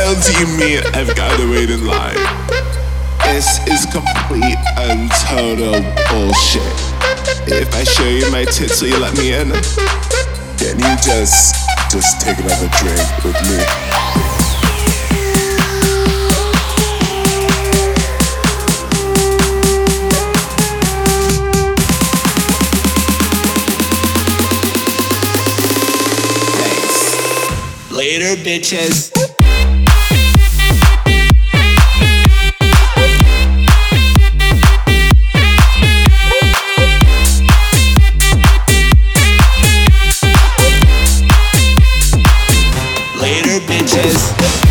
else you mean I've gotta wait in line? This is complete and total bullshit. If I show you my tits, will you let me in? Can you just take another drink with me? Later, bitches. Later, bitches.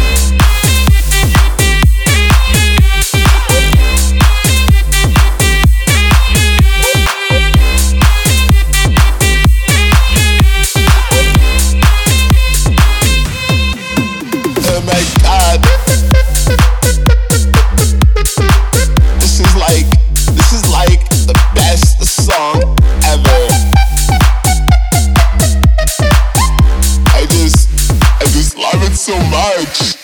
Oh my God. This is like the best song ever. I just love it so much.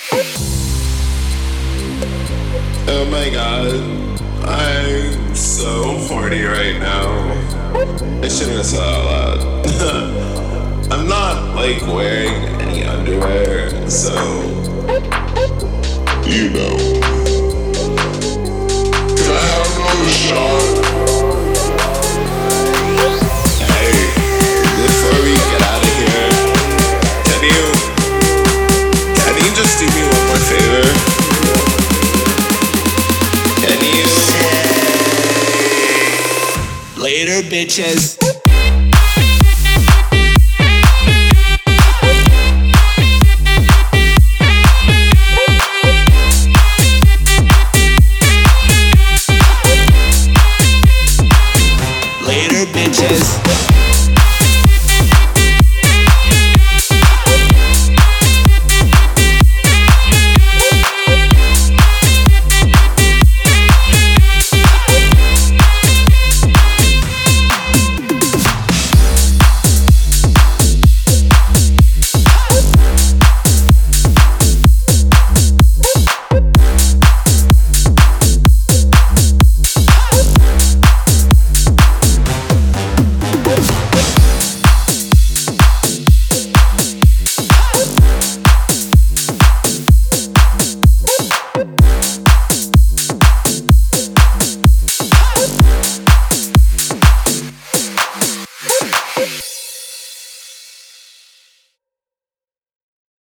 Oh my God, I'm so horny right now. I shouldn't have said that out loud. I'm not like wearing any underwear, so you know. Can I have another shot? Hey, before we get out of here, can you just do me one more favor? Can you say later, bitches?